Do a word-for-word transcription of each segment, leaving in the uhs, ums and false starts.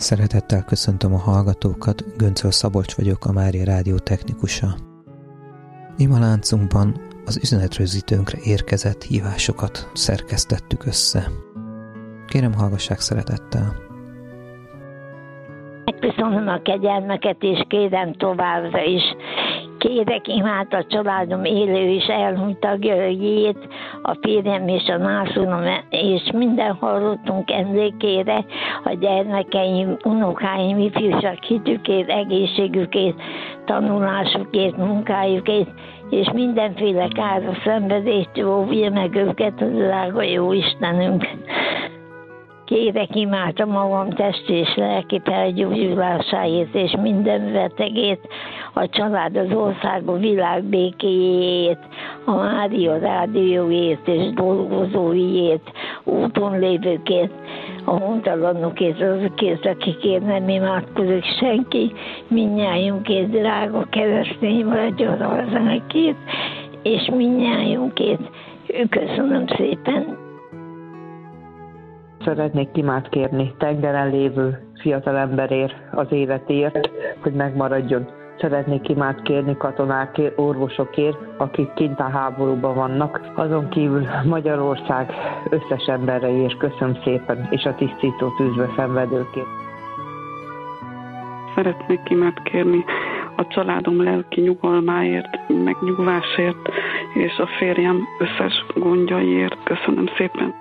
Szeretettel köszöntöm a hallgatókat, Göncöl Szabolcs vagyok, a Mária Rádió technikusa. Imaláncunkban az üzenetrögzítőnkre érkezett hívásokat szerkesztettük össze. Kérem, hallgassák szeretettel! Megköszönöm a kegyelmeket, és kérem továbbra is. Kérek imád a családom élő és elhunyt tagjait, a férjem és a nászulom és minden hallottunk emlékére, a gyermekeim, unokáim, ifjúság hitükért, egészségükért, tanulásukért, munkájukért, és mindenféle káros szenvedést óvja meg őket, az drága jó Istenünk. Kérek imádom magam testi és lelki felgyógyulásáért és minden betegét, a család, az ország, a világ békéjét, a Mária Rádióért és dolgozóiért, úton lévőkért, a hontalanokért, azokért, akikért nem imádkozik senki, mindnyájunkért, drága keresztény magyar hazánkért, és mindnyájunkért. Köszönöm szépen! Szeretnék imád kérni tengeren lévő fiatalemberért, az életért, hogy megmaradjon. Szeretnék imád kérni katonákért, orvosokért, akik kint a háborúban vannak. Azon kívül Magyarország összes embereiért köszönöm szépen, és a tisztító tűzbe szenvedőkért. Szeretnék imád kérni a családom lelki nyugalmáért, megnyugvásért, és a férjem összes gondjaiért. Köszönöm szépen.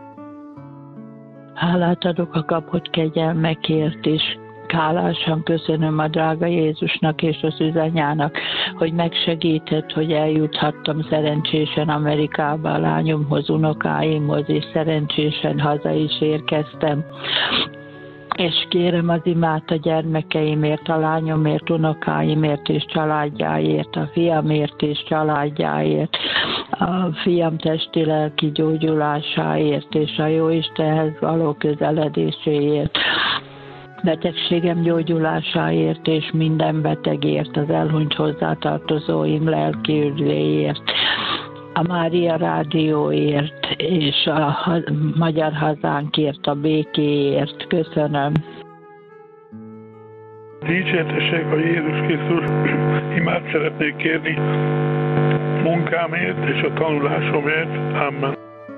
Hálát adok a kapott kegyelmekért is. Hálásan köszönöm a drága Jézusnak és az üzanyának, hogy megsegített, hogy eljuthattam szerencsésen Amerikába a lányomhoz, unokáimhoz, és szerencsésen haza is érkeztem. És kérem az imát a gyermekeimért, a lányomért, unokáimért és családjáért, a fiamért és családjáért, a fiam testi-lelki gyógyulásáért és a Jóistenhez való közeledéséért, betegségem gyógyulásáért és minden betegért, az elhunyt hozzátartozóim lelki üdvéért, a Mária Rádióért és a magyar hazánkért, a békéért. Köszönöm. Dicsértessék a Jézus Krisztus, imát szeretnék kérni munkámért és a tanulásomért. Amen.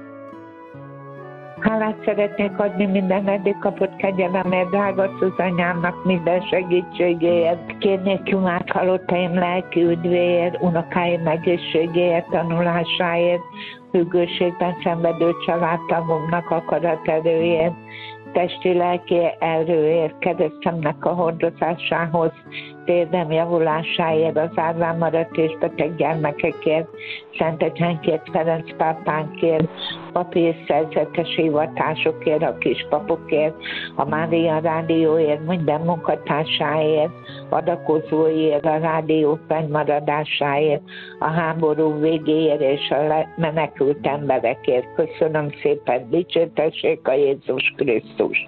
Hálát szeretnék adni minden eddig kapott kegyelemért, drága Szuzanyámnak minden segítségéért. Kérnék imát halottaim lelki üdvéért, unokáim egészségéért, tanulásáért, függőségben szenvedő családtagomnak akaraterőért, testi-lelki erőért, keresztemnek a hordozásához, térdem javulásáért, az árván maradt és beteg gyermekekért, Szent Egyhánkért, Ferenc pápánkért, papi és szerzetes hivatásokért, a kispapokért, a Mária Rádióért, minden munkatársáért, adakozóért, a rádió fennmaradásáért, a háború végéért és a menekült emberekért. Köszönöm szépen, dicsértessék a Jézus Krisztus!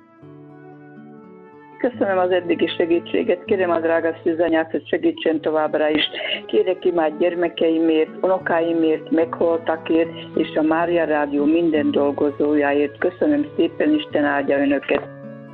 Köszönöm az eddigi segítséget, kérem a drága Szűzanyát, hogy segítsen továbbra is. Kérek imád gyermekeimért, unokáimért, meghaltakért, és a Mária Rádió minden dolgozójáért. Köszönöm szépen, Isten áldja önöket.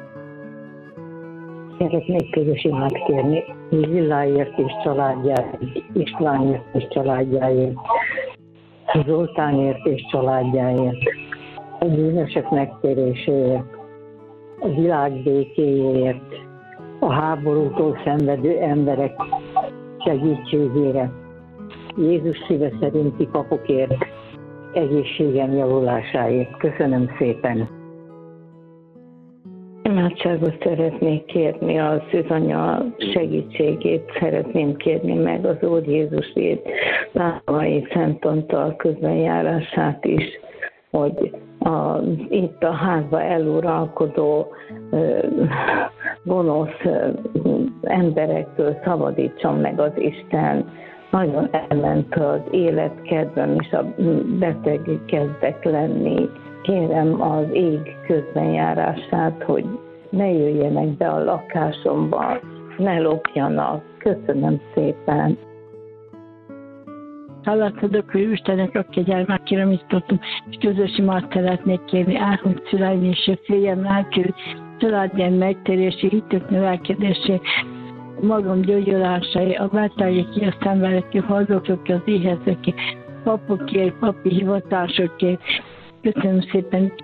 Szeretnék közös imát kérni Zilláért és családjáért, Istvánért és családjáért, Zoltánért és családjáért, a bűnösök megtéréséért, a világ békéjéért, a háborútól szenvedő emberek segítségére, Jézus szíve szerinti papokért, egészségem javulásáért. Köszönöm szépen! Imádságot szeretnék kérni, a Szűzanya segítségét szeretném kérni meg, az Úr Jézusét, Lámai Szent Antal közbenjárását is, hogy a, itt a házba eluralkodó ö, gonosz ö, emberektől szabadítson meg az Isten. Nagyon elment az életkedvem, és a beteg kezdek lenni. Kérem az ég közbenjárását, hogy ne jöjjenek be a lakásomba, ne lopjanak. Köszönöm szépen. Hálát adok, hogy Istennek a kegyelmekére, amit tudtunk, és közös imát szeretnék kérni elhunyt szüleim és a férjem lelkű családján megtérési, hitük növelkedésé, magam gyógyulásai, a betegek, a szenvedek, a hallgatók, az éhezők, papokért, papi hivatásokért. Köszönöm szépen.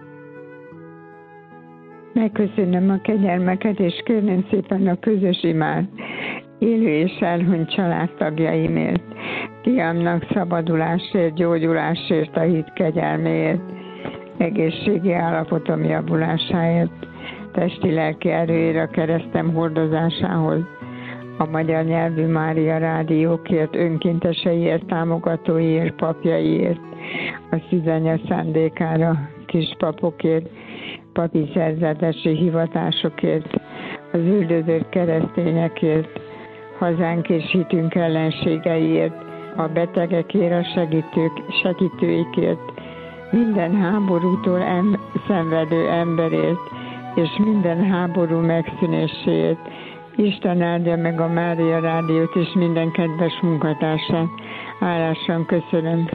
Megköszönöm a kegyelmeket, és kérném szépen a közös imát élő és elhunyt családtagjaimért, fiamnak szabadulásért, gyógyulásért, a hit kegyelméért, egészségi állapotom javulásáért, testi-lelki erőért, a keresztem hordozásához, a magyar nyelvű Mária rádiókért, önkénteseiért, támogatóiért, papjaiért, a szűzanya szándékára, kispapokért, papi szerzetesi hivatásokért, az üldözött keresztényekért, hazánk és hitünk ellenségeiért, a betegekért, a segítők, segítőikért, minden háborútól em, szenvedő emberért, és minden háború megszűnéséért. Isten áldja meg a Mária rádiót és minden kedves munkatársát. Hálásan köszönöm.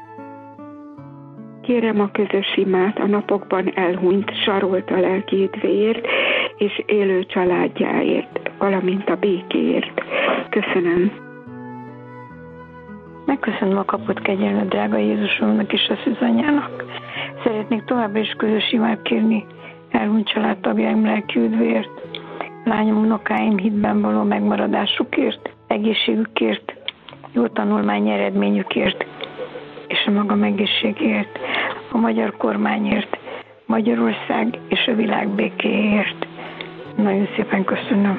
Kérem a közös imát a napokban elhunyt Sarolta lelki üdvéért és élő családjáért, valamint a békéért. Köszönöm. Megköszönöm a kapott kegyelmet drága Jézusomnak és a szűzanyának. Szeretnék továbbra is közös imát kérni elhunyt családtagjaim lelki üdvéért, lányom, unokáim hitben való megmaradásukért, egészségükért, jó tanulmány eredményükért, és a magam egészségért, a magyar kormányért, Magyarország és a világ békéért. Nagyon szépen köszönöm.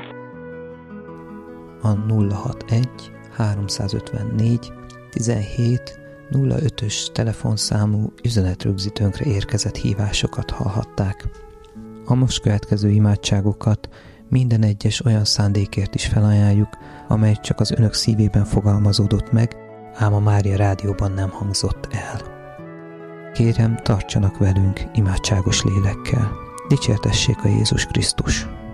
A nulla hatvanegy háromszázötvennégy tizenhét nulla ötös telefonszámú üzenetrögzítőnkre érkezett hívásokat hallhatták. A most következő imádságokat minden egyes olyan szándékért is felajánljuk, amely csak az önök szívében fogalmazódott meg, ám a Mária rádióban nem hangzott el. Kérem, tartsanak velünk imádságos lélekkel. Dicsértessék a Jézus Krisztus!